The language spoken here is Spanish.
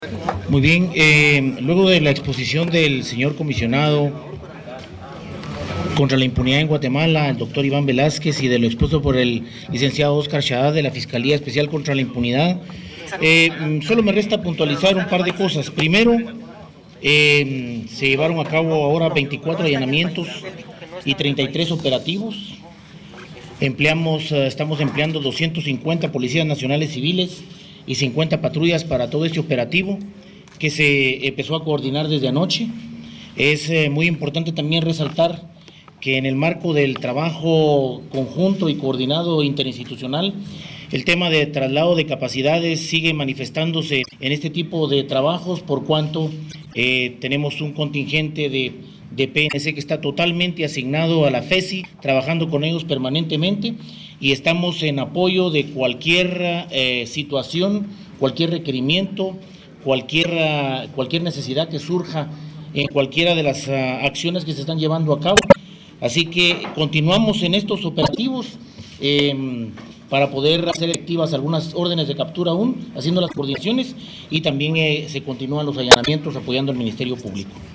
Muy bien, luego de la exposición del señor comisionado contra la impunidad en Guatemala, el doctor Iván Velázquez, y de lo expuesto por el licenciado Oscar Shahad de la Fiscalía Especial contra la Impunidad, solo me resta puntualizar un par de cosas. Primero, se llevaron a cabo ahora 24 allanamientos y 33 operativos. Estamos empleando 250 policías nacionales civiles y 50 patrullas para todo este operativo que se empezó a coordinar desde anoche. Es muy importante también resaltar que en el marco del trabajo conjunto y coordinado interinstitucional, el tema de traslado de capacidades sigue manifestándose en este tipo de trabajos, por cuanto tenemos un contingente de PNC que está totalmente asignado a la FESI, trabajando con ellos permanentemente, y estamos en apoyo de cualquier situación, cualquier requerimiento, cualquier necesidad que surja en cualquiera de las acciones que se están llevando a cabo. Así que continuamos en estos operativos para poder hacer efectivas algunas órdenes de captura aún, haciendo las coordinaciones, y también se continúan los allanamientos apoyando al Ministerio Público.